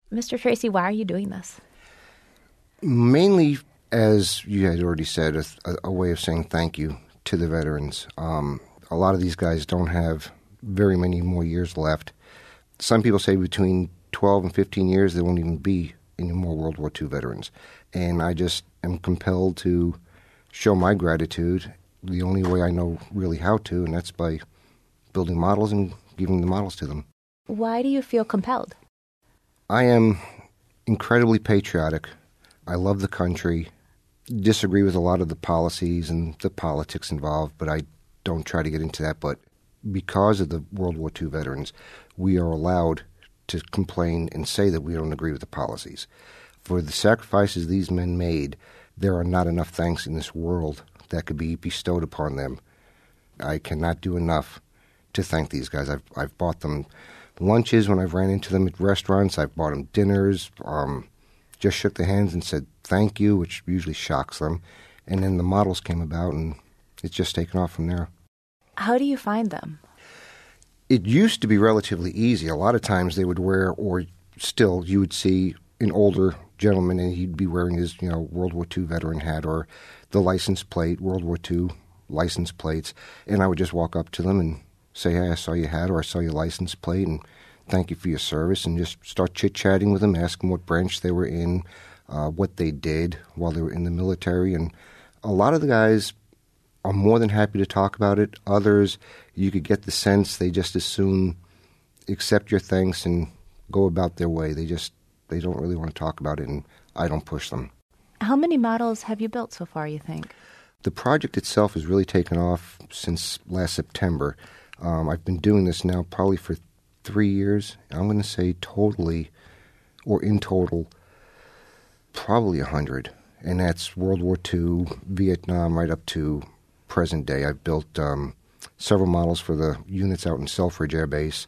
Mr. Tracy, why are you doing this? Mainly, as you had already said, a way of saying thank you to the veterans. A lot of these guys don't have very many more years left. Some people say between 12 and 15 years there won't even be any more World War II veterans. And I just am compelled to show my gratitude the only way I know really how to, and that's by building models and giving the models to them. Why do you feel compelled? I am incredibly patriotic. I love the country, disagree with a lot of the policies and the politics involved, but I don't try to get into that. But because of the World War II veterans, we are allowed to complain and say that we don't agree with the policies. For the sacrifices these men made, there are not enough thanks in this world that could be bestowed upon them. I cannot do enough to thank these guys. I've bought them lunches when I've ran into them at restaurants. I've bought them dinners, just shook their hands and said thank you, which usually shocks them. And then the models came about, and it's just taken off from there. How do you find them? It used to be relatively easy. A lot of times they would wear, or still you would see an older gentleman and he'd be wearing his, World War II veteran hat or the license plate, World War II license plates. And I would just walk up to them and say, hey, I saw your hat or I saw your license plate and thank you for your service, and just start chit-chatting with them, ask them what branch they were in, what they did while they were in the military. And a lot of the guys are more than happy to talk about it. Others, you could get the sense they just as soon accept your thanks and go about their way. They don't really want to talk about it, and I don't push them. How many models have you built so far, you think? The project itself has really taken off since last September. I've been doing this now probably for 3 years. I'm going to say totally, or in total, probably 100. And that's World War II, Vietnam, right up to present day. I've built several models for the units out in Selfridge Air Base.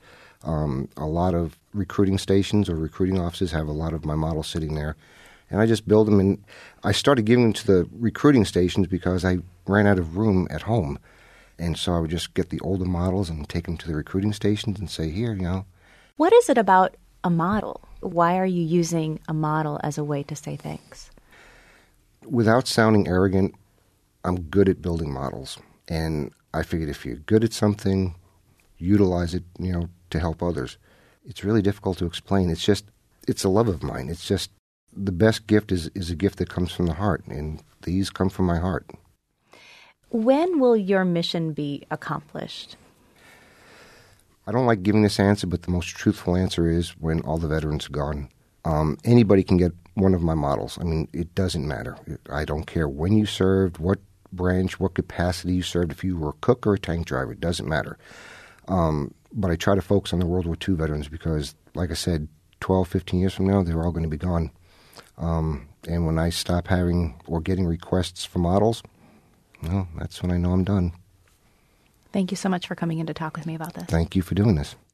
A lot of recruiting stations or recruiting offices have a lot of my models sitting there. And I just build them, and I started giving them to the recruiting stations because I ran out of room at home. And so I would just get the older models and take them to the recruiting stations and say, here, What is it about a model? Why are you using a model as a way to say thanks? Without sounding arrogant, I'm good at building models. And I figured if you're good at something, utilize it, to help others. It's really difficult to explain. It's a love of mine. It's just the best gift is a gift that comes from the heart, and these come from my heart. When will your mission be accomplished? I don't like giving this answer, but the most truthful answer is when all the veterans are gone. Anybody can get one of my models. I mean, it doesn't matter. I don't care when you served, what branch, what capacity you served, if you were a cook or a tank driver. It doesn't matter. But I try to focus on the World War II veterans because, like I said, 12, 15 years from now, they're all going to be gone. And when I stop having or getting requests for models, that's when I know I'm done. Thank you so much for coming in to talk with me about this. Thank you for doing this.